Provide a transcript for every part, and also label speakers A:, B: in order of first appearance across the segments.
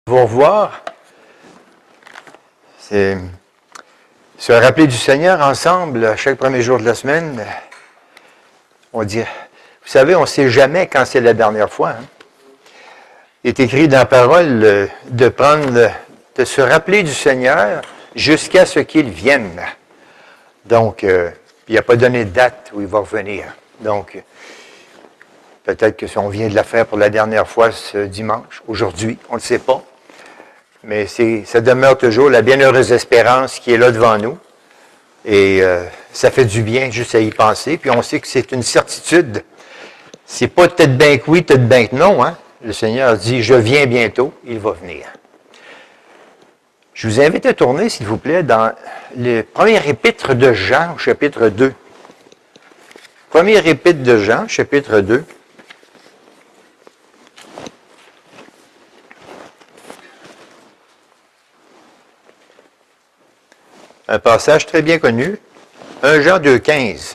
A: Vous revoir. C'est se rappeler du Seigneur ensemble à chaque premier jour de la semaine. On dit, vous savez, on ne sait jamais quand c'est la dernière fois. Hein? Il est écrit dans la parole de se rappeler du Seigneur jusqu'à ce qu'il vienne. Donc, il n'a pas donné de date où il va revenir. Donc, peut-être que si on vient de la faire pour la dernière fois ce dimanche, aujourd'hui, on ne le sait pas. Mais ça demeure toujours la bienheureuse espérance qui est là devant nous. Et ça fait du bien juste à y penser. Puis on sait que c'est une certitude. C'est pas peut-être bien que oui, peut-être bien que non. Hein? Le Seigneur dit, je viens bientôt, il va venir. Je vous invite à tourner, s'il vous plaît, dans le premier épître de Jean, chapitre 2. Premier épître de Jean, chapitre 2. Un passage très bien connu, 1 Jean 2,15.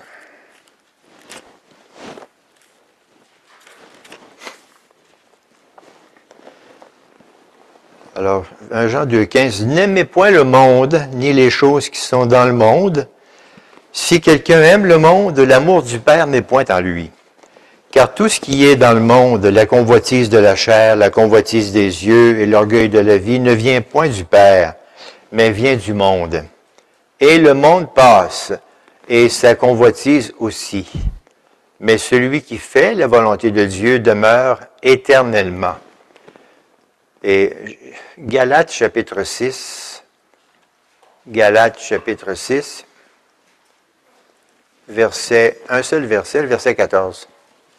A: Alors, 1 Jean 2,15, « N'aimez point le monde, ni les choses qui sont dans le monde. Si quelqu'un aime le monde, l'amour du Père n'est point en lui. Car tout ce qui est dans le monde, la convoitise de la chair, la convoitise des yeux et l'orgueil de la vie, ne vient point du Père, mais vient du monde. Et le monde passe, et sa convoitise aussi. Mais celui qui fait la volonté de Dieu demeure éternellement. » Et Galates chapitre 6, Galates chapitre 6, un seul verset, le verset 14.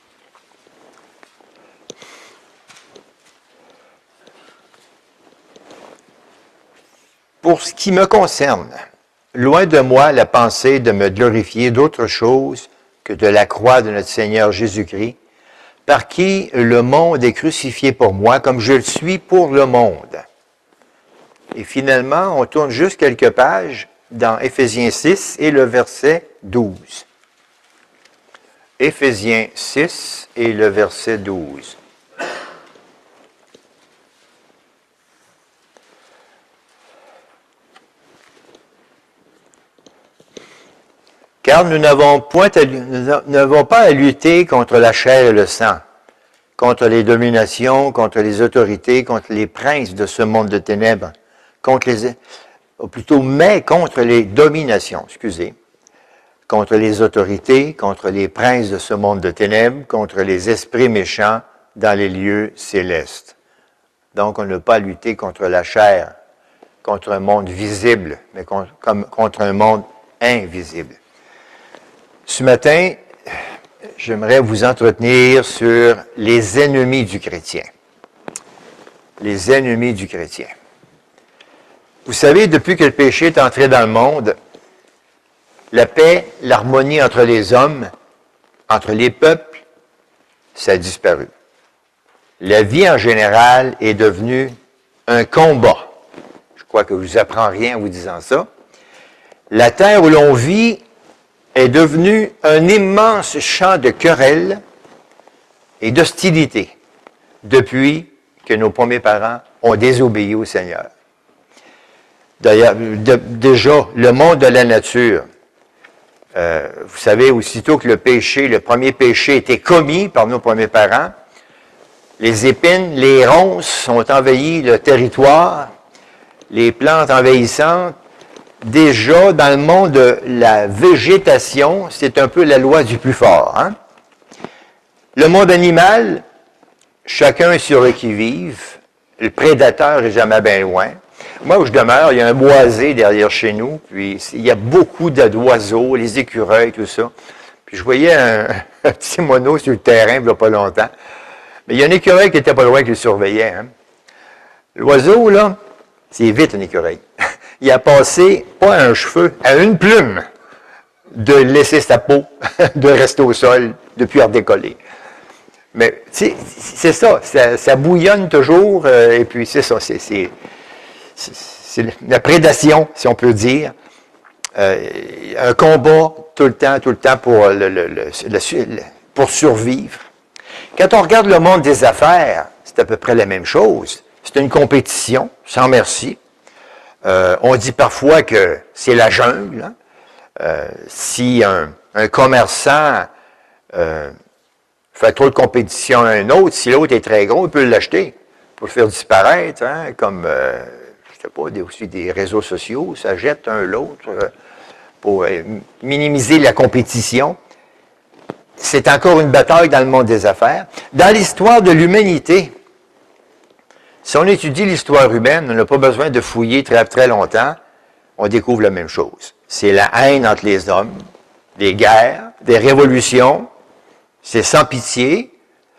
A: Pour ce qui me concerne, loin de moi la pensée de me glorifier d'autre chose que de la croix de notre Seigneur Jésus-Christ, par qui le monde est crucifié pour moi, comme je le suis pour le monde. Et finalement, on tourne juste quelques pages dans Éphésiens 6 et le verset 12. Éphésiens 6 et le verset 12. Car nous n'avons pas à lutter contre la chair et le sang, contre les dominations, contre les autorités, contre les princes de ce monde de ténèbres, contre les dominations, contre les autorités, contre les princes de ce monde de ténèbres, contre les esprits méchants dans les lieux célestes. Donc, on n'a pas à lutter contre la chair, contre un monde visible, mais contre un monde invisible. Ce matin, j'aimerais vous entretenir sur les ennemis du chrétien. Les ennemis du chrétien. Vous savez, depuis que le péché est entré dans le monde, la paix, l'harmonie entre les hommes, entre les peuples, ça a disparu. La vie en général est devenue un combat. Je crois que je ne vous apprends rien en vous disant ça. La terre où l'on vit est devenu un immense champ de querelles et d'hostilité depuis que nos premiers parents ont désobéi au Seigneur. D'ailleurs, déjà, le monde de la nature, vous savez, aussitôt que le premier péché était commis par nos premiers parents, les épines, les ronces ont envahi le territoire, les plantes envahissantes. Déjà, dans le monde de la végétation, c'est un peu la loi du plus fort. Hein? Le monde animal, chacun est sur le qui-vive. Le prédateur est jamais bien loin. Moi, où je demeure, il y a un boisé derrière chez nous, puis il y a beaucoup d'oiseaux, les écureuils, tout ça. Puis je voyais un petit moineau sur le terrain, il n'y a pas longtemps. Mais il y a un écureuil qui n'était pas loin qui le surveillait. Hein? L'oiseau, là, c'est vite un écureuil. Il a passé, pas un cheveu, à une plume de laisser sa peau, de rester au sol, de puis redécoller. Mais c'est ça bouillonne toujours, et puis c'est ça, c'est la prédation, si on peut dire. Un combat tout le temps pour survivre. Quand on regarde le monde des affaires, c'est à peu près la même chose. C'est une compétition, sans merci. On dit parfois que c'est la jungle. Hein? Si un commerçant fait trop de compétition à un autre, si l'autre est très gros, il peut l'acheter pour le faire disparaître, hein? Comme, je sais pas, aussi des réseaux sociaux, ça jette un l'autre pour minimiser la compétition. C'est encore une bataille dans le monde des affaires. Dans l'histoire de l'humanité, si on étudie l'histoire humaine, on n'a pas besoin de fouiller très, très longtemps, on découvre la même chose. C'est la haine entre les hommes, des guerres, des révolutions, c'est sans pitié,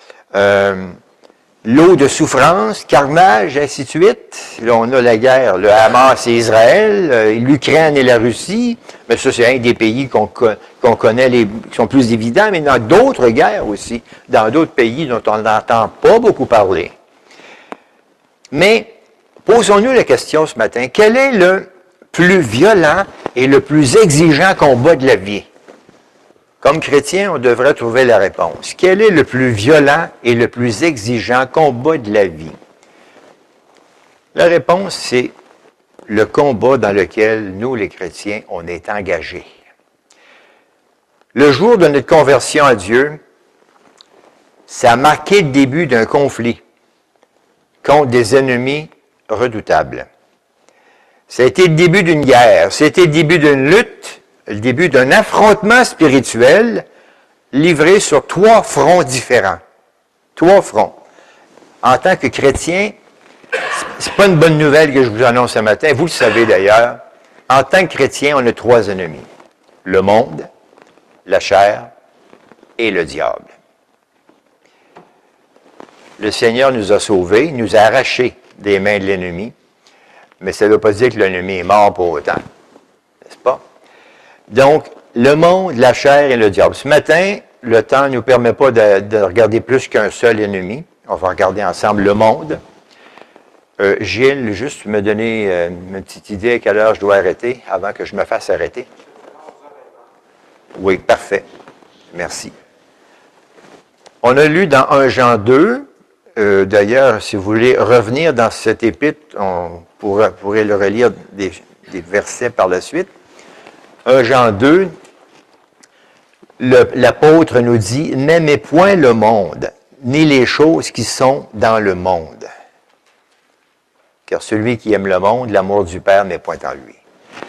A: l'eau de souffrance, carnage, ainsi de suite. Là, on a la guerre, le Hamas et Israël, l'Ukraine et la Russie, mais ça, c'est un des pays qu'on connaît, qui sont plus évidents, mais dans d'autres guerres aussi, dans d'autres pays dont on n'entend pas beaucoup parler. Mais, posons-nous la question ce matin, quel est le plus violent et le plus exigeant combat de la vie? Comme chrétien, on devrait trouver la réponse. Quel est le plus violent et le plus exigeant combat de la vie? La réponse, c'est le combat dans lequel nous, les chrétiens, on est engagés. Le jour de notre conversion à Dieu, ça a marqué le début d'un conflit contre des ennemis redoutables. Ça a été le début d'une guerre, c'était le début d'une lutte, le début d'un affrontement spirituel livré sur 3 fronts différents. 3 fronts. En tant que chrétien, c'est pas une bonne nouvelle que je vous annonce ce matin, vous le savez d'ailleurs. En tant que chrétien, on a 3 ennemis. Le monde, la chair et le diable. Le Seigneur nous a sauvés, nous a arrachés des mains de l'ennemi, mais ça ne veut pas dire que l'ennemi est mort pour autant, n'est-ce pas? Donc, le monde, la chair et le diable. Ce matin, le temps ne nous permet pas de regarder plus qu'un seul ennemi. On va regarder ensemble le monde. Gilles, juste me donner une petite idée à quelle heure je dois arrêter avant que je me fasse arrêter. Oui, parfait. Merci. On a lu dans 1 Jean 2, d'ailleurs, si vous voulez revenir dans cet épître, on pourrait le relire des versets par la suite. 1 Jean 2, l'apôtre nous dit « N'aimez point le monde, ni les choses qui sont dans le monde. Car celui qui aime le monde, l'amour du Père n'est point en lui. »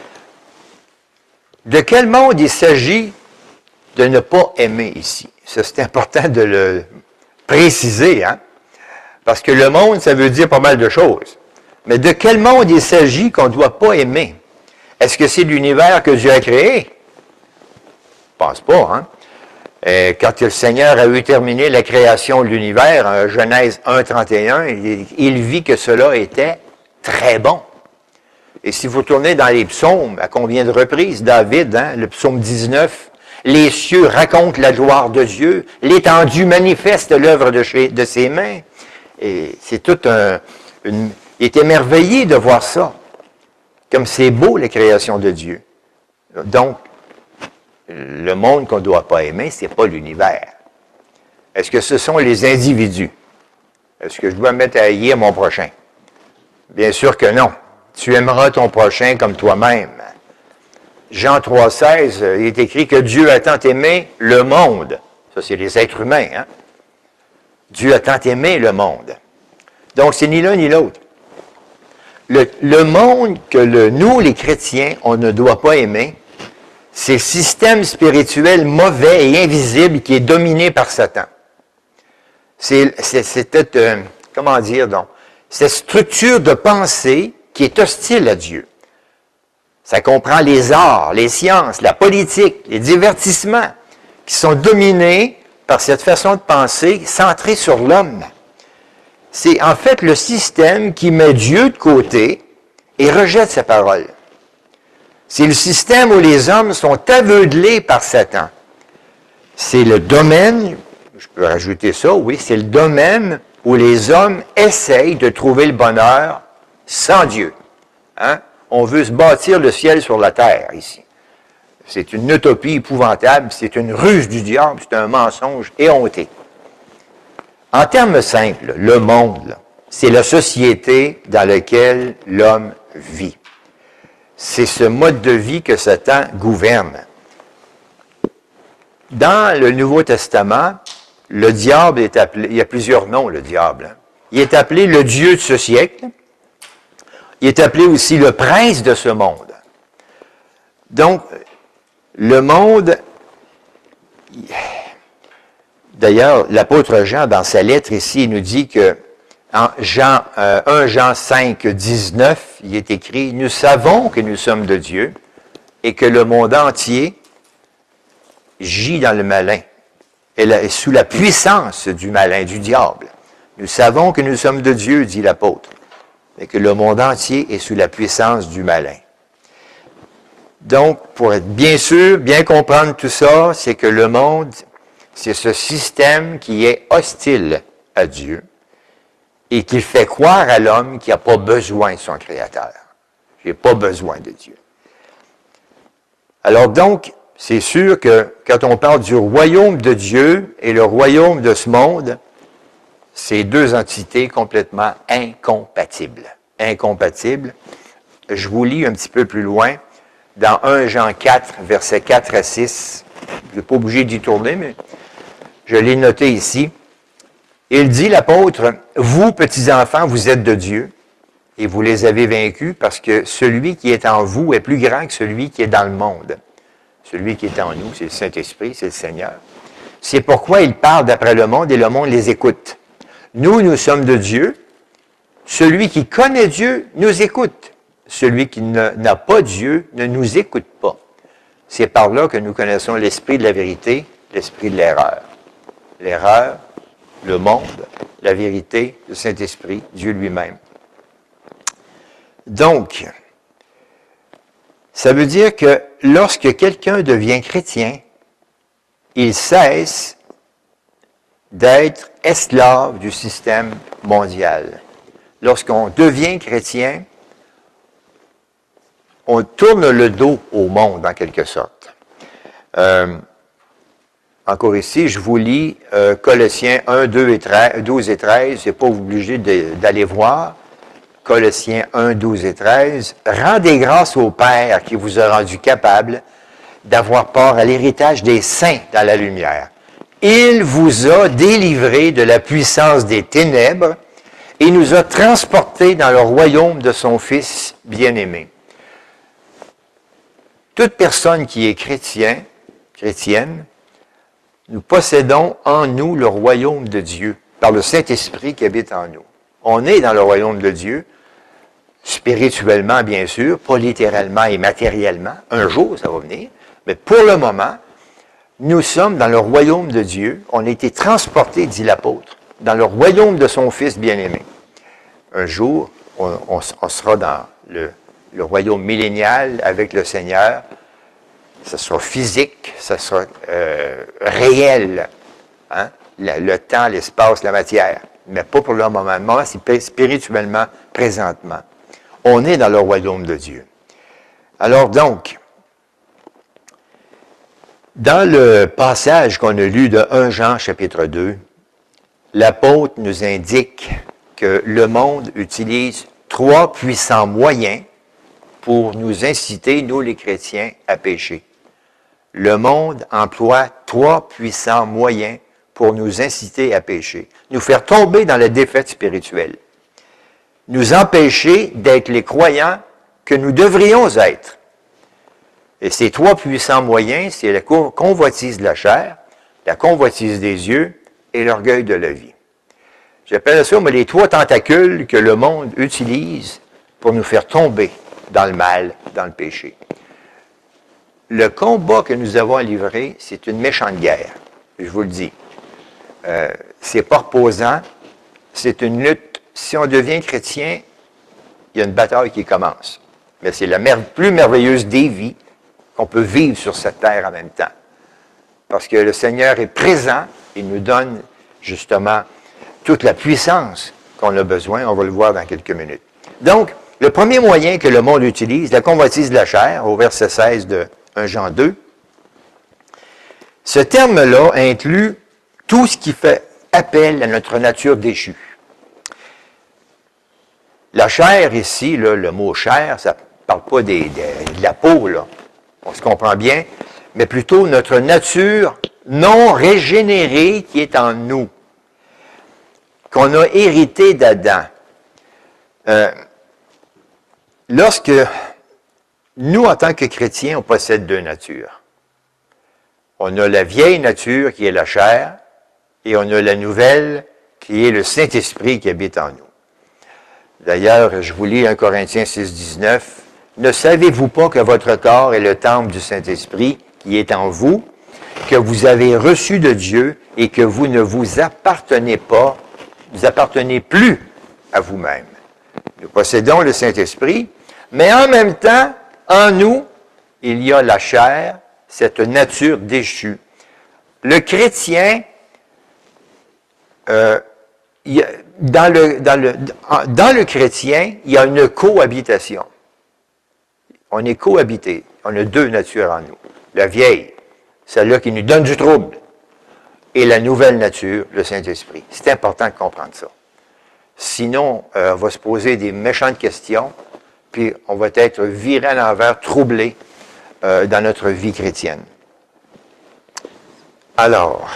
A: De quel monde il s'agit de ne pas aimer ici? Ça, c'est important de le préciser, hein? Parce que le monde, ça veut dire pas mal de choses. Mais de quel monde il s'agit qu'on ne doit pas aimer? Est-ce que c'est l'univers que Dieu a créé? Je pense pas, hein? Quand le Seigneur a eu terminé la création de l'univers, Genèse 1:31, il vit que cela était très bon. Et si vous tournez dans les psaumes, à combien de reprises, David, hein, le psaume 19, les cieux racontent la gloire de Dieu, l'étendue manifeste l'œuvre de ses mains. Et c'est tout il est émerveillé de voir ça. Comme c'est beau, la création de Dieu. Donc, le monde qu'on ne doit pas aimer, ce n'est pas l'univers. Est-ce que ce sont les individus? Est-ce que je dois me mettre à haïr mon prochain? Bien sûr que non. Tu aimeras ton prochain comme toi-même. Jean 3,16, il est écrit que Dieu a tant aimé le monde. Ça, c'est les êtres humains, hein? Dieu a tant aimé le monde. Donc, c'est ni l'un ni l'autre. Le monde que nous, les chrétiens, on ne doit pas aimer, c'est le système spirituel mauvais et invisible qui est dominé par Satan. Comment dire donc? Cette structure de pensée qui est hostile à Dieu. Ça comprend les arts, les sciences, la politique, les divertissements, qui sont dominés par cette façon de penser centrée sur l'homme. C'est en fait le système qui met Dieu de côté et rejette sa parole. C'est le système où les hommes sont aveuglés par Satan. C'est le domaine, je peux rajouter ça, oui, c'est le domaine où les hommes essayent de trouver le bonheur sans Dieu. Hein? On veut se bâtir le ciel sur la terre ici. C'est une utopie épouvantable, c'est une ruse du diable, c'est un mensonge éhonté. En termes simples, le monde, là, c'est la société dans laquelle l'homme vit. C'est ce mode de vie que Satan gouverne. Dans le Nouveau Testament, le diable est appelé, il y a plusieurs noms, le diable. Il est appelé le Dieu de ce siècle. Il est appelé aussi le prince de ce monde. Donc, le monde, d'ailleurs, l'apôtre Jean, dans sa lettre ici, il nous dit que en 1 Jean 5, 19, il est écrit « Nous savons que nous sommes de Dieu et que le monde entier gît dans le malin, est sous la puissance du malin, du diable. Nous savons que nous sommes de Dieu, dit l'apôtre, et que le monde entier est sous la puissance du malin. » Donc, pour être bien sûr, bien comprendre tout ça, c'est que le monde, c'est ce système qui est hostile à Dieu et qui fait croire à l'homme qu'il n'a pas besoin de son Créateur. J'ai pas besoin de Dieu. Alors donc, c'est sûr que quand on parle du royaume de Dieu et le royaume de ce monde, c'est deux entités complètement incompatibles. Incompatibles. Je vous lis un petit peu plus loin. Dans 1 Jean 4, versets 4 à 6, je n'ai pas obligé d'y tourner, mais je l'ai noté ici. Il dit, l'apôtre, « Vous, petits-enfants, vous êtes de Dieu, et vous les avez vaincus, parce que celui qui est en vous est plus grand que celui qui est dans le monde. » Celui qui est en nous, c'est le Saint-Esprit, c'est le Seigneur. C'est pourquoi il parle d'après le monde, et le monde les écoute. Nous, nous sommes de Dieu. Celui qui connaît Dieu nous écoute. Celui qui n'a pas Dieu ne nous écoute pas. C'est par là que nous connaissons l'esprit de la vérité, l'esprit de l'erreur. L'erreur, le monde, la vérité, le Saint-Esprit, Dieu lui-même. Donc, ça veut dire que lorsque quelqu'un devient chrétien, il cesse d'être esclave du système mondial. Lorsqu'on devient chrétien, on tourne le dos au monde, en quelque sorte. Encore ici, je vous lis Colossiens 1, 12 et 13. C'est pas obligé d'aller voir. Colossiens 1, 12 et 13. « Rendez grâce au Père qui vous a rendu capable d'avoir part à l'héritage des saints dans la lumière. Il vous a délivré de la puissance des ténèbres et nous a transportés dans le royaume de son Fils bien-aimé. » Toute personne qui est chrétienne, nous possédons en nous le royaume de Dieu, par le Saint-Esprit qui habite en nous. On est dans le royaume de Dieu, spirituellement bien sûr, pas littéralement et matériellement. Un jour, ça va venir. Mais pour le moment, nous sommes dans le royaume de Dieu. On a été transportés, dit l'apôtre, dans le royaume de son Fils bien-aimé. Un jour, on sera dans le royaume millénial avec le Seigneur. Ça sera physique, ça sera réel. Hein? Le temps, l'espace, la matière. Mais pas pour le moment. Le moment, c'est spirituellement, présentement. On est dans le royaume de Dieu. Alors donc, dans le passage qu'on a lu de 1 Jean chapitre 2, l'apôtre nous indique que le monde utilise 3 puissants moyens pour nous inciter, nous les chrétiens, à pécher. Le monde emploie 3 puissants moyens pour nous inciter à pécher, nous faire tomber dans la défaite spirituelle, nous empêcher d'être les croyants que nous devrions être. Et ces 3 puissants moyens, c'est la convoitise de la chair, la convoitise des yeux et l'orgueil de la vie. J'appelle ça, mais les 3 tentacules que le monde utilise pour nous faire tomber dans le mal, dans le péché. Le combat que nous avons à livrer, c'est une méchante guerre, je vous le dis. C'est pas reposant, c'est une lutte. Si on devient chrétien, il y a une bataille qui commence. Mais c'est la plus merveilleuse des vies qu'on peut vivre sur cette terre en même temps. Parce que le Seigneur est présent, il nous donne justement toute la puissance qu'on a besoin. On va le voir dans quelques minutes. Donc, le premier moyen que le monde utilise, la convoitise de la chair, au verset 16 de 1 Jean 2, ce terme-là inclut tout ce qui fait appel à notre nature déchue. La chair ici, là, le mot chair, ça ne parle pas de la peau, là. On se comprend bien, mais plutôt notre nature non régénérée qui est en nous, qu'on a hérité d'Adam. Lorsque nous, en tant que chrétiens, on possède deux natures. On a la vieille nature qui est la chair, et on a la nouvelle qui est le Saint-Esprit qui habite en nous. D'ailleurs, je vous lis 1 Corinthiens 6, 19. « Ne savez-vous pas que votre corps est le temple du Saint-Esprit qui est en vous, que vous avez reçu de Dieu et que vous ne vous appartenez pas, vous appartenez plus à vous-même. » Nous possédons le Saint-Esprit, mais en même temps, en nous, il y a la chair, cette nature déchue. Le chrétien, dans le chrétien, il y a une cohabitation. On est cohabité. On a deux natures en nous. La vieille, celle-là qui nous donne du trouble, et la nouvelle nature, le Saint-Esprit. C'est important de comprendre ça. Sinon, on va se poser des méchantes questions, puis on va être viré à l'envers, troublé dans notre vie chrétienne. Alors,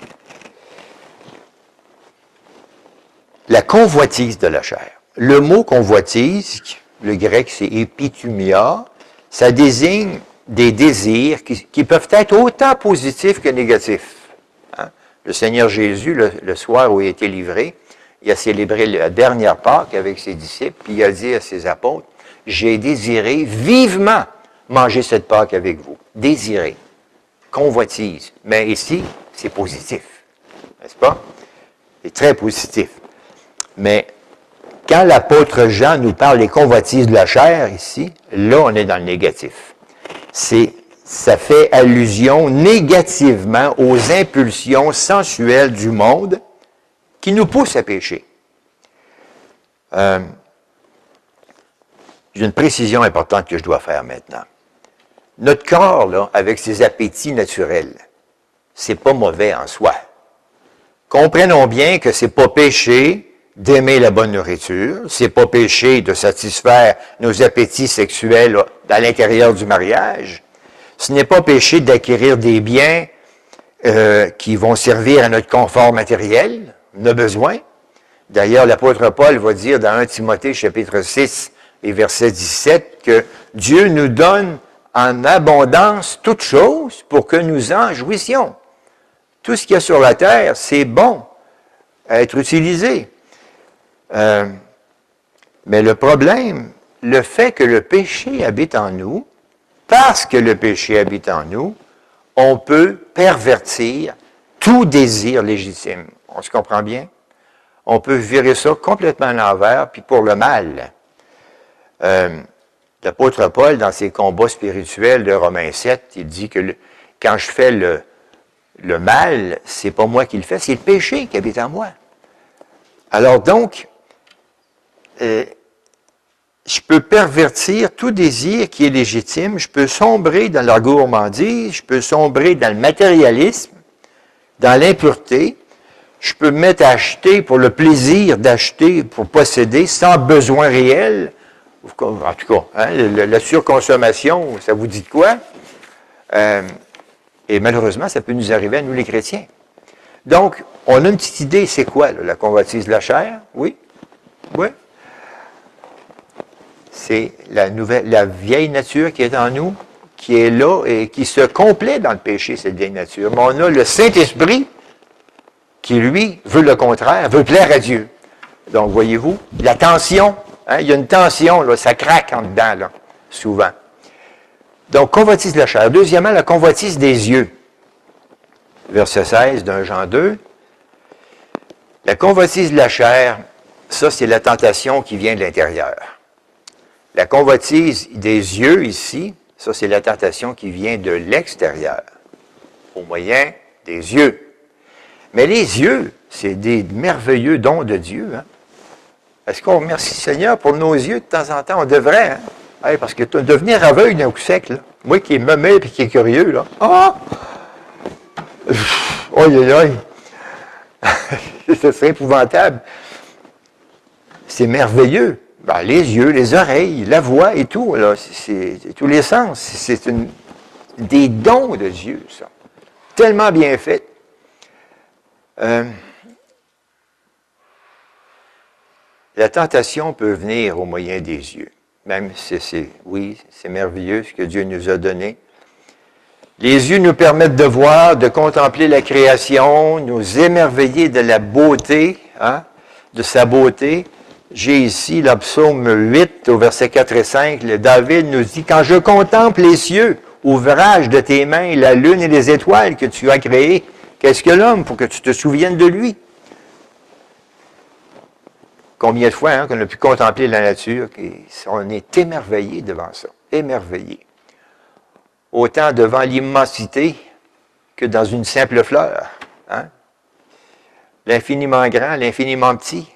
A: la convoitise de la chair. Le mot convoitise, le grec c'est épitumia, ça désigne des désirs qui peuvent être autant positifs que négatifs. Hein? Le Seigneur Jésus, le soir où il a été livré, il a célébré la dernière Pâque avec ses disciples, puis il a dit à ses apôtres, « J'ai désiré vivement manger cette Pâque avec vous. » Désiré. Convoitise. Mais ici, c'est positif. N'est-ce pas? C'est très positif. Mais quand l'apôtre Jean nous parle des convoitises de la chair, ici, là, on est dans le négatif. Ça fait allusion négativement aux impulsions sensuelles du monde qui nous poussent à pécher. J'ai une précision importante que je dois faire maintenant. Notre corps, là, avec ses appétits naturels, c'est pas mauvais en soi. Comprenons bien que c'est pas péché d'aimer la bonne nourriture, c'est pas péché de satisfaire nos appétits sexuels à l'intérieur du mariage, ce n'est pas péché d'acquérir des biens qui vont servir à notre confort matériel, on a besoin. D'ailleurs, l'apôtre Paul va dire dans 1 Timothée chapitre 6 et verset 17 que Dieu nous donne en abondance toutes choses pour que nous en jouissions. Tout ce qu'il y a sur la terre, c'est bon à être utilisé. Mais le problème, le fait que le péché habite en nous, parce que le péché habite en nous, on peut pervertir tout désir légitime. On se comprend bien? On peut virer ça complètement à l'envers, puis pour le mal. L'apôtre Paul, dans ses combats spirituels de Romains 7, il dit que quand je fais le mal, c'est pas moi qui le fais, c'est le péché qui habite en moi. Alors donc, je peux pervertir tout désir qui est légitime, je peux sombrer dans la gourmandise, je peux sombrer dans le matérialisme, dans l'impureté, je peux me mettre à acheter pour le plaisir d'acheter, pour posséder, sans besoin réel. En tout cas, hein, la surconsommation, ça vous dit de quoi? Et malheureusement, ça peut nous arriver à nous les chrétiens. Donc, on a une petite idée, c'est quoi là, la convoitise de la chair? Oui? Oui? C'est la vieille nature qui est en nous, qui est là et qui se complaît dans le péché, cette vieille nature. Mais on a le Saint-Esprit qui, lui, veut le contraire, veut plaire à Dieu. Donc, voyez-vous, la tension, hein, il y a une tension, là, ça craque en dedans, là, souvent. Donc, convoitise de la chair. Deuxièmement, la convoitise des yeux. Verset 16 d'un Jean 2. La convoitise de la chair, ça, c'est la tentation qui vient de l'intérieur. La convoitise des yeux, ici, ça, c'est la tentation qui vient de l'extérieur, au moyen des yeux. Mais les yeux, c'est des merveilleux dons de Dieu. Hein? Est-ce qu'on remercie le Seigneur pour nos yeux de temps en temps? On devrait, hein? Hey, parce que devenir aveugle d'un coup sec, là. Moi qui est memé et qui est curieux, là. Ah! Aïe, aïe, aïe! Ce serait épouvantable. C'est merveilleux. Ben, les yeux, les oreilles, la voix et tout, là, c'est tous les sens. C'est des dons de Dieu, ça. Tellement bien fait. La tentation peut venir au moyen des yeux. Même si oui, c'est merveilleux ce que Dieu nous a donné. Les yeux nous permettent de voir, de contempler la création, nous émerveiller de la beauté, hein, de sa beauté. J'ai ici le psaume 8, au verset 4 et 5, le David nous dit « Quand je contemple les cieux, ouvrage de tes mains, la lune et les étoiles que tu as créées, qu'est-ce que l'homme pour que tu te souviennes de lui? » Combien de fois hein, qu'on a pu contempler la nature, on est émerveillé devant ça, émerveillé. Autant devant l'immensité que dans une simple fleur. Hein? L'infiniment grand, l'infiniment petit.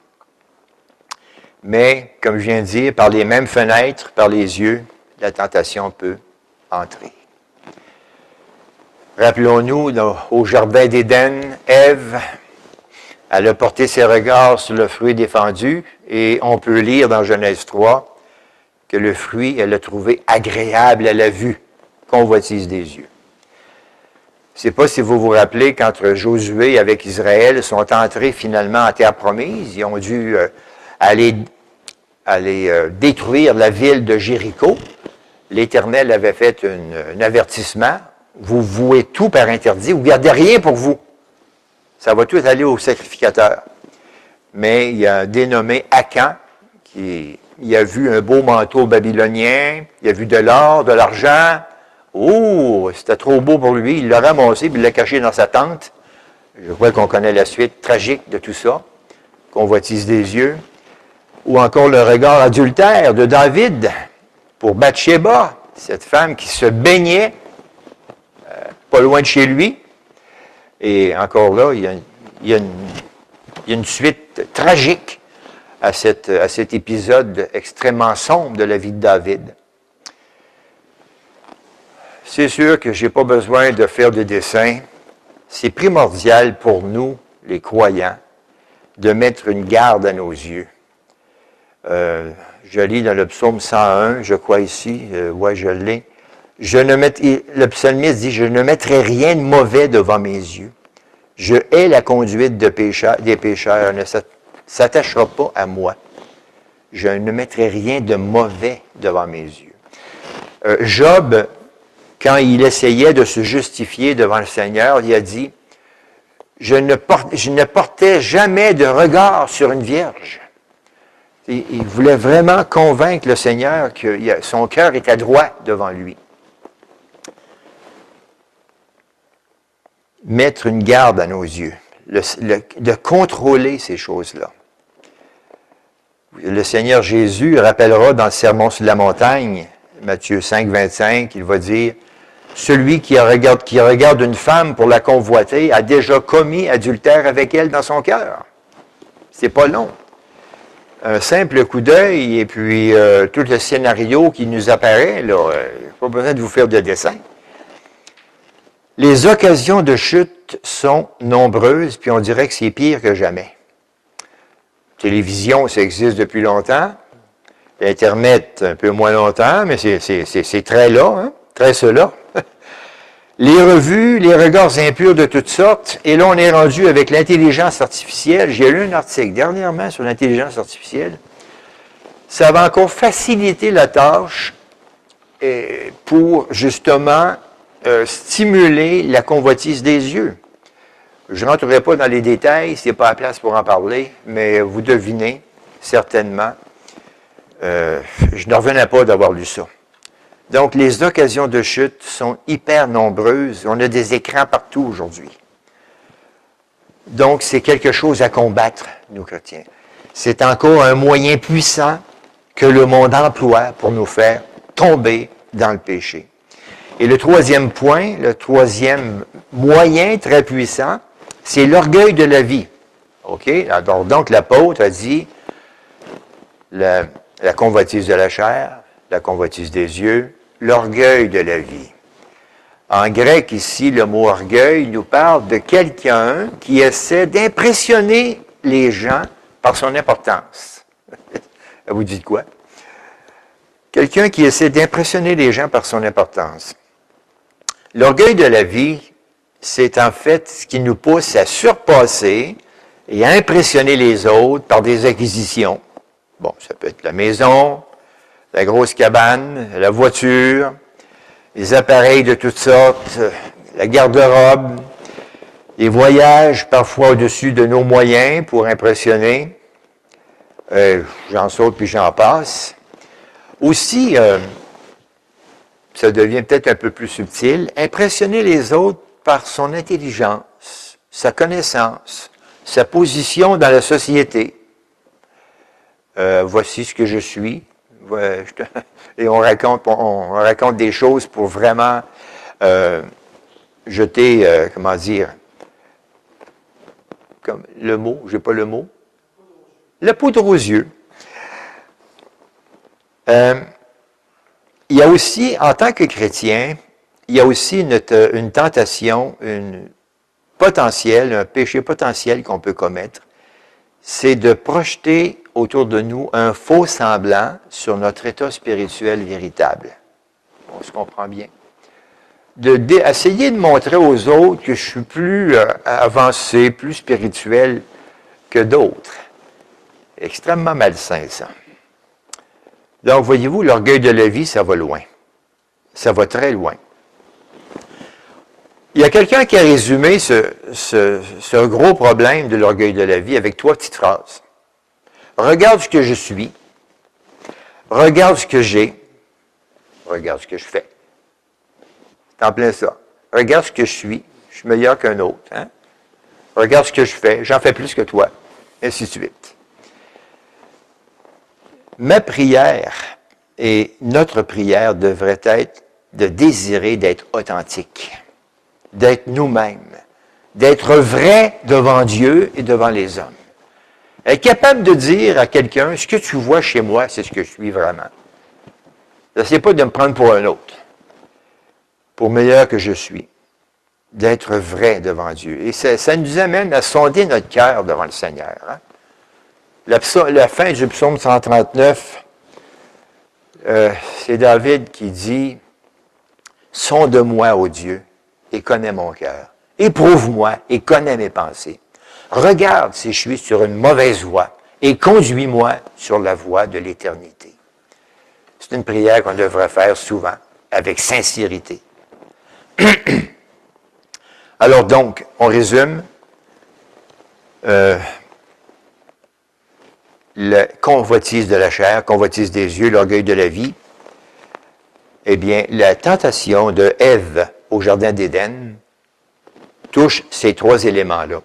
A: Mais, comme je viens de dire, par les mêmes fenêtres, par les yeux, la tentation peut entrer. Rappelons-nous, au jardin d'Éden, Ève, elle a porté ses regards sur le fruit défendu, et on peut lire dans Genèse 3 que le fruit, elle l'a trouvé agréable à la vue, convoitise des yeux. Je ne sais pas si vous vous rappelez, quand Josué avec Israël sont entrés finalement en terre promise, ils ont dû aller détruire la ville de Jéricho. L'Éternel avait fait un avertissement. Vous vouez tout par interdit, vous ne gardez rien pour vous. Ça va tout aller au sacrificateur. Mais il y a un dénommé Akan, il a vu un beau manteau babylonien, il a vu de l'or, de l'argent. Oh, c'était trop beau pour lui. Il l'a ramassé, puis il l'a caché dans sa tente. Je crois qu'on connaît la suite tragique de tout ça. Convoitise des yeux. Ou encore le regard adultère de David pour Bathsheba, cette femme qui se baignait pas loin de chez lui. Et encore là, il y a une suite tragique à cet épisode extrêmement sombre de la vie de David. C'est sûr que je n'ai pas besoin de faire de dessin. C'est primordial pour nous, les croyants, de mettre une garde à nos yeux. Je lis dans le psaume 101, je crois ici, ouais, je l'ai. Le psalmiste dit, « Je ne mettrai rien de mauvais devant mes yeux. Je hais la conduite des pécheurs, ne s'attachera pas à moi. Je ne mettrai rien de mauvais devant mes yeux. » Job, quand il essayait de se justifier devant le Seigneur, il a dit, « Je ne portais jamais de regard sur une vierge. » Il voulait vraiment convaincre le Seigneur que son cœur était droit devant lui. Mettre une garde à nos yeux, de contrôler ces choses-là. Le Seigneur Jésus rappellera dans le Sermon sur la montagne, Matthieu 5, 25, il va dire, « Celui qui regarde une femme pour la convoiter a déjà commis adultère avec elle dans son cœur. » C'est pas long. Un simple coup d'œil et puis tout le scénario qui nous apparaît, là, pas besoin de vous faire de dessin. Les occasions de chute sont nombreuses, puis on dirait que c'est pire que jamais. Télévision, ça existe depuis longtemps. L'Internet, un peu moins longtemps, mais c'est très là, hein, très cela. Les revues, les regards impurs de toutes sortes, et là on est rendu avec l'intelligence artificielle. J'ai lu un article dernièrement sur l'intelligence artificielle. Ça va encore faciliter la tâche pour justement stimuler la convoitise des yeux. Je ne rentrerai pas dans les détails, ce n'est pas la place pour en parler, mais vous devinez certainement, je ne revenais pas d'avoir lu ça. Donc, les occasions de chute sont hyper nombreuses. On a des écrans partout aujourd'hui. Donc, c'est quelque chose à combattre, nous chrétiens. C'est encore un moyen puissant que le monde emploie pour nous faire tomber dans le péché. Et le troisième point, le troisième moyen très puissant, c'est l'orgueil de la vie. OK? Alors, donc, l'apôtre a dit la convoitise de la chair, la convoitise des yeux, l'orgueil de la vie. En grec, ici, le mot orgueil nous parle de quelqu'un qui essaie d'impressionner les gens par son importance. Ça vous dit de quoi? Quelqu'un qui essaie d'impressionner les gens par son importance. L'orgueil de la vie, c'est en fait ce qui nous pousse à surpasser et à impressionner les autres par des acquisitions. Bon, ça peut être la maison, la grosse cabane, la voiture, les appareils de toutes sortes, la garde-robe, les voyages parfois au-dessus de nos moyens pour impressionner. J'en saute puis j'en passe. Aussi, ça devient peut-être un peu plus subtil, impressionner les autres par son intelligence, sa connaissance, sa position dans la société. Voici ce que je suis. Et on raconte des choses pour vraiment jeter, comment dire, comme le mot, j'ai pas le mot, la poudre aux yeux. Il y a aussi, en tant que chrétien, il y a aussi une tentation, un péché potentiel qu'on peut commettre, c'est de projeter autour de nous un faux semblant sur notre état spirituel véritable. On se comprend bien. Essayer de montrer aux autres que je suis plus avancé, plus spirituel que d'autres. Extrêmement malsain, ça. Donc, voyez-vous, l'orgueil de la vie, ça va loin. Ça va très loin. Il y a quelqu'un qui a résumé ce gros problème de l'orgueil de la vie avec 3 petites phrases. Regarde ce que je suis. Regarde ce que j'ai. Regarde ce que je fais. C'est en plein ça. Regarde ce que je suis meilleur qu'un autre. Hein? Regarde ce que je fais. J'en fais plus que toi. Ainsi de suite. Ma prière et notre prière devrait être de désirer d'être authentique, d'être nous-mêmes, d'être vrai devant Dieu et devant les hommes. Être capable de dire à quelqu'un, ce que tu vois chez moi, c'est ce que je suis vraiment. N'essayez pas de me prendre pour un autre, pour meilleur que je suis, d'être vrai devant Dieu. Et ça nous amène à sonder notre cœur devant le Seigneur. Hein? La fin du psaume 139, c'est David qui dit « Sonde-moi, ô Dieu, et connais mon cœur. Éprouve-moi et connais mes pensées. Regarde si je suis sur une mauvaise voie et conduis-moi sur la voie de l'éternité. » C'est une prière qu'on devrait faire souvent, avec sincérité. Alors donc, on résume. La convoitise de la chair, convoitise des yeux, l'orgueil de la vie, eh bien, la tentation de Ève au Jardin d'Éden touche ces 3 éléments-là.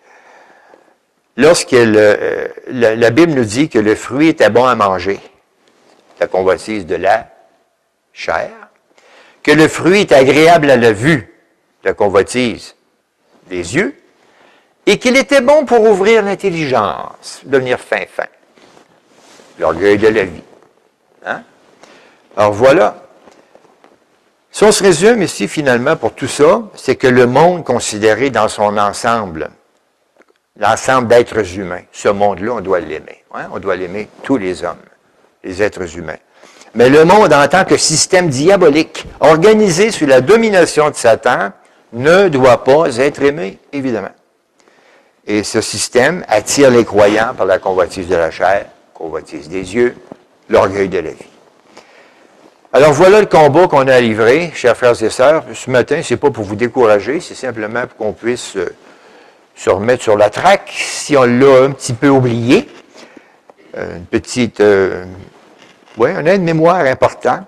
A: La Bible nous dit que le fruit était bon à manger, la convoitise de la chair, que le fruit est agréable à la vue, la convoitise des yeux, et qu'il était bon pour ouvrir l'intelligence, devenir fin. L'orgueil de la vie. Hein? Alors voilà. Si on se résume ici finalement pour tout ça, c'est que le monde considéré dans son ensemble, l'ensemble d'êtres humains, ce monde-là, on doit l'aimer. Hein? On doit l'aimer tous les hommes, les êtres humains. Mais le monde en tant que système diabolique, organisé sous la domination de Satan, ne doit pas être aimé, évidemment. Et ce système attire les croyants par la convoitise de la chair, convoitise des yeux, l'orgueil de la vie. Alors voilà le combat qu'on a à livrer, chers frères et sœurs. Ce matin, c'est pas pour vous décourager, c'est simplement pour qu'on puisse se remettre sur la traque, si on l'a un petit peu oublié. Une petite, un aide-mémoire important.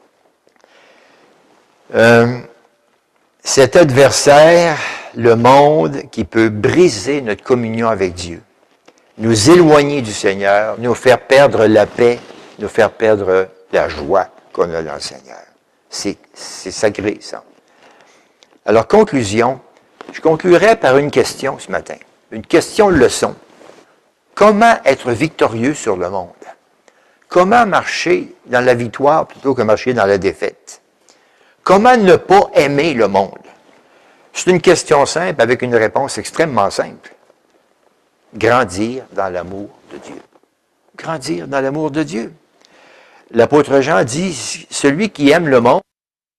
A: Cet adversaire, le monde, qui peut briser notre communion avec Dieu, nous éloigner du Seigneur, nous faire perdre la paix, nous faire perdre la joie qu'on a dans le Seigneur. C'est sacré, ça. Alors, conclusion, je conclurai par une question ce matin, une question-leçon. Comment être victorieux sur le monde? Comment marcher dans la victoire plutôt que marcher dans la défaite? Comment ne pas aimer le monde? C'est une question simple avec une réponse extrêmement simple. Grandir dans l'amour de Dieu. grandir dans l'amour de Dieu. L'apôtre Jean dit, celui qui aime le monde,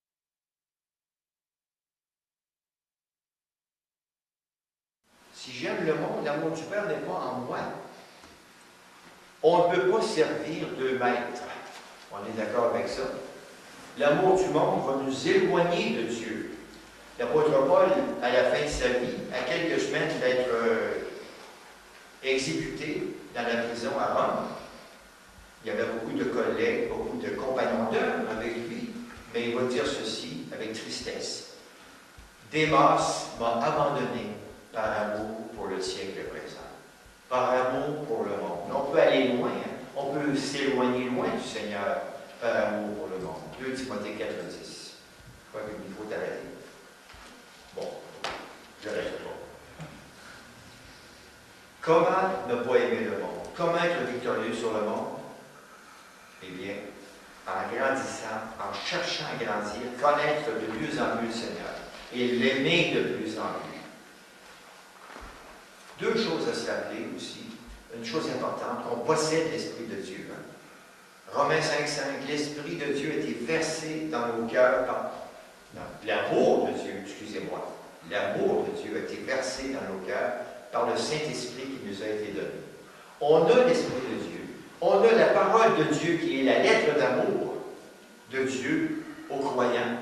A: si j'aime le monde, l'amour du Père n'est pas en moi. On ne peut pas servir deux maîtres. On est d'accord avec ça? L'amour du monde va nous éloigner de Dieu. L'apôtre Paul, à la fin de sa vie, à quelques semaines d'être exécuté dans la prison à Rome, il y avait beaucoup de collègues, beaucoup de compagnons d'œuvre avec lui, mais il va dire ceci avec tristesse. Démas m'a abandonné par amour pour le siècle présent, par amour pour le monde. On peut aller loin, hein? On peut s'éloigner loin du Seigneur par amour pour le monde. 2 Timothée 4,10. Je crois qu'il faut t'arrêter. Bon, je n'arrête pas. Comment ne pas aimer le monde? Comment être victorieux sur le monde? Eh bien, en grandissant, en cherchant à grandir, connaître de plus en plus le Seigneur et l'aimer de plus en plus. Deux choses à se rappeler aussi. Une chose importante, on possède l'Esprit de Dieu. Romains 5,5, l'Esprit de Dieu a été versé dans nos cœurs par l'amour de Dieu, excusez-moi. L'amour de Dieu a été versé dans nos cœurs par le Saint-Esprit qui nous a été donné. On a l'Esprit de Dieu. On a la parole de Dieu qui est la lettre d'amour de Dieu aux croyants.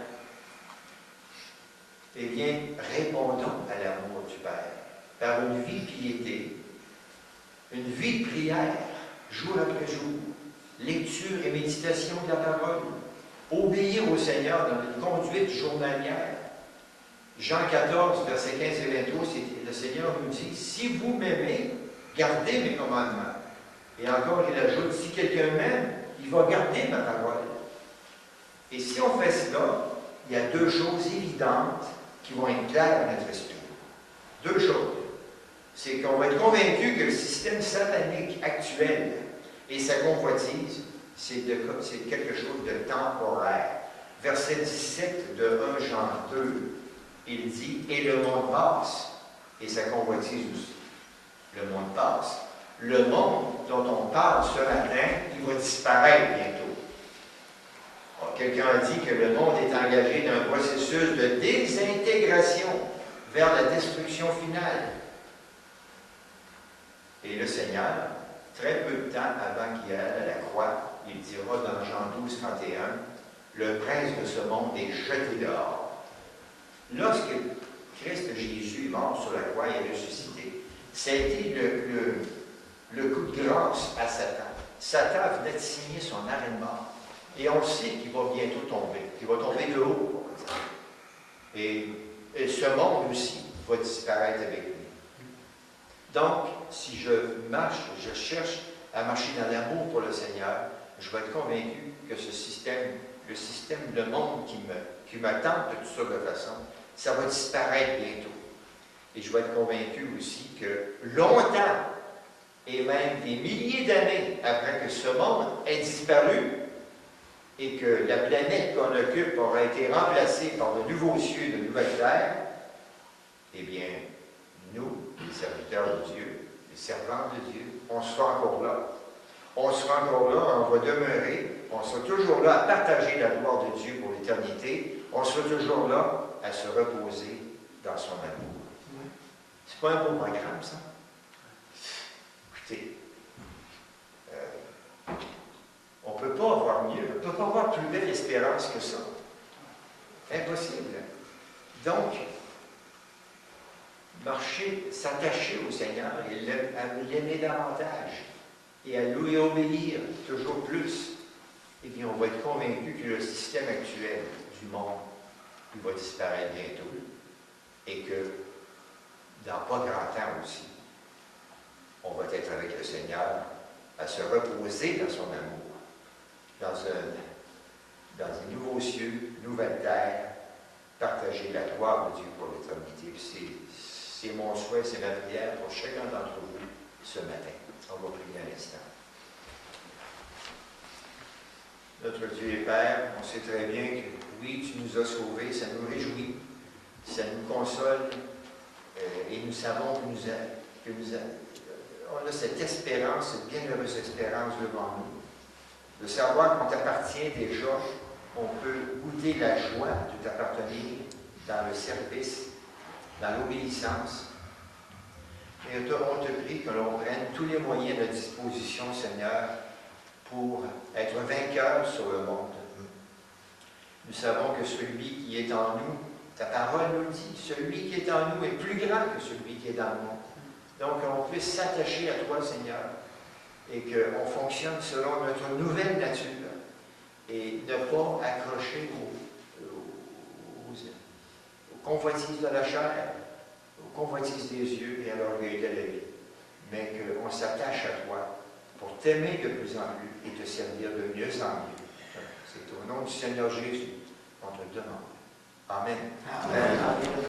A: Eh bien, répondons à l'amour du Père par une vie de piété, une vie de prière, jour après jour, lecture et méditation de la parole, obéir au Seigneur dans une conduite journalière. Jean 14, versets 15 et 23, le Seigneur nous dit, « Si vous m'aimez, gardez mes commandements. » Et encore, il ajoute, « Si quelqu'un m'aime, il va garder ma parole. » Et si on fait cela, il y a deux choses évidentes qui vont être claires dans notre esprit. Deux choses. C'est qu'on va être convaincu que le système satanique actuel et sa convoitise, c'est quelque chose de temporaire. Verset 17 de 1 Jean 2, il dit, « Et le monde passe, et sa convoitise aussi. » Le monde passe. Le monde dont on parle ce matin, il va disparaître bientôt. Quelqu'un a dit que le monde est engagé dans un processus de désintégration vers la destruction finale. Et le Seigneur, très peu de temps avant qu'il aille à la croix, il dira dans Jean 12, 31, « Le prince de ce monde est jeté dehors. » Lorsque Christ Jésus est mort sur la croix et ressuscité, ça a été le coup de grâce à Satan. Satan venait de signer son arrêt de mort. Et on sait qu'il va bientôt tomber. Il va tomber de haut. Et ce monde aussi va disparaître avec lui. Donc, si je marche, je cherche à marcher dans l'amour pour le Seigneur, je vais être convaincu que ce système, le monde qui m'attend de toutes sortes de façons, ça va disparaître bientôt. Et je vais être convaincu aussi que longtemps, et même des milliers d'années après que ce monde ait disparu, et que la planète qu'on occupe aura été remplacée par de nouveaux cieux, de nouvelles terres, eh bien, nous, les serviteurs de Dieu, les servantes de Dieu, on sera encore là. On sera encore là, on va demeurer, on sera toujours là à partager la gloire de Dieu pour l'éternité, on sera toujours là à se reposer dans son amour. C'est pas un beau programme, ça? Écoutez, on ne peut pas avoir mieux, on ne peut pas avoir plus belle espérance que ça. Impossible. Donc, marcher, s'attacher au Seigneur et à l'aimer davantage et à lui obéir toujours plus, eh bien, on va être convaincu que le système actuel du monde, il va disparaître bientôt et que dans pas grand temps aussi, on va être avec le Seigneur à se reposer dans son amour. Dans un nouveau cieux, nouvelle terre, partager la gloire de Dieu pour l'éternité. C'est mon souhait, c'est ma prière pour chacun d'entre vous ce matin. On va prier à l'instant. Notre Dieu et Père, on sait très bien que oui, tu nous as sauvés, ça nous réjouit, ça nous console, et nous savons que on a cette espérance, cette bienheureuse espérance devant nous, de savoir qu'on t'appartient déjà, on peut goûter la joie de t'appartenir dans le service, dans l'obéissance. Et on te prie que l'on prenne tous les moyens de disposition, Seigneur, pour être vainqueur sur le monde. Nous savons que celui qui est en nous, ta parole nous dit, celui qui est en nous est plus grand que celui qui est dans le monde. Donc, on puisse s'attacher à toi, Seigneur, et qu'on fonctionne selon notre nouvelle nature, et ne pas accrocher aux convoitises de la chair, aux convoitises des yeux et à l'orgueil de la vie, mais qu'on s'attache à toi pour t'aimer de plus en plus et te servir de mieux en mieux. C'est au nom du Seigneur Jésus qu'on te demande. Amen.
B: Amen. Amen.